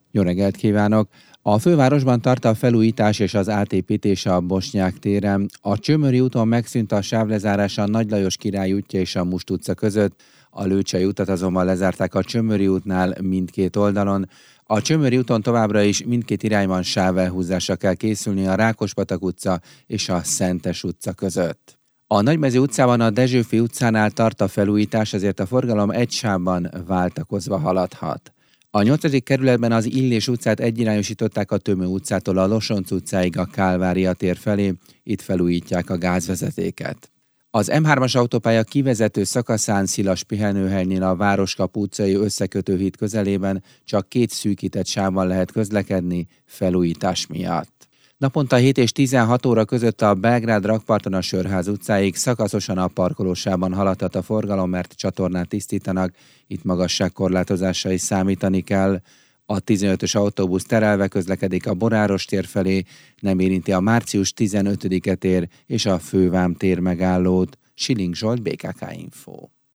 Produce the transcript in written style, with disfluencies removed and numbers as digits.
Jó reggelt kívánok! A fővárosban tart a felújítás és az átépítés a Bosnyák téren. A Csömöri úton megszűnt a sávlezárás a Nagy Lajos Király útja és a Must utca között. A Lőcsei utat azonban lezárták a Csömöri útnál mindkét oldalon. A Csömöri úton továbbra is mindkét irányban sávelhúzásra kell készülni a Rákospatak utca és a Szentes utca között. A Nagymező utcában a Dezsőfi utcánál tart a felújítás, ezért a forgalom egy sávban váltakozva haladhat. A 8. kerületben az Illés utcát egyirányosították a Tömő utcától a Losonc utcáig a Kálvária tér felé, itt felújítják a gázvezetéket. Az M3-as autópálya kivezető szakaszán Szilas pihenőhelynél a Városkapu utcai összekötőhíd közelében csak 2 szűkített sávban lehet közlekedni felújítás miatt. Naponta 7 és 16 óra között a Belgrád rakparton a Sörház utcáig szakaszosan a parkolósában haladhat a forgalom, mert csatornát tisztítanak, itt magasságkorlátozásra is számítani kell. A 15-ös autóbusz terelve közlekedik a Boráros tér felé, nem érinti a március 15-e tér és a Fővám tér megállót. Siling Zsolt, BKK Info.